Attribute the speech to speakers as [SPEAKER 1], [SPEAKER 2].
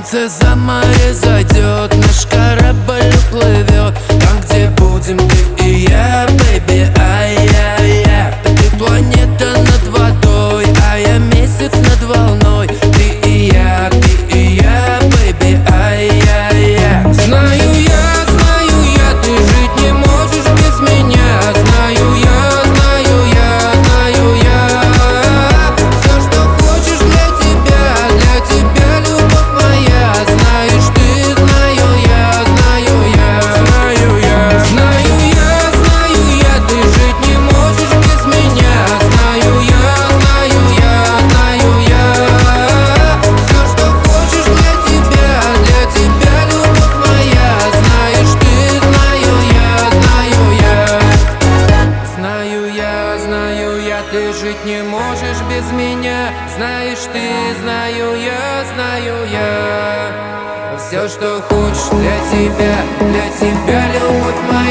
[SPEAKER 1] Солнце за море зайдет, наш корабль уплывет там, где будем ты и я, бэйби, ай-яй-яй. Ты планета над водой, а я месяц над волной. Ты и я, бэйби, ай-яй-яй. Знаю я, ты жить не можешь без меня. Знаю я. Все, что хочешь для тебя любовь моя. Знаешь ты, знаю я. Ты жить не можешь без меня. Знаю я. Все, что хочешь для тебя любовь моя. Знаешь ты, знаю я. Ты жить не можешь без меня. Знаешь ты, знаю я. Все, что хочешь для тебя любовь моя.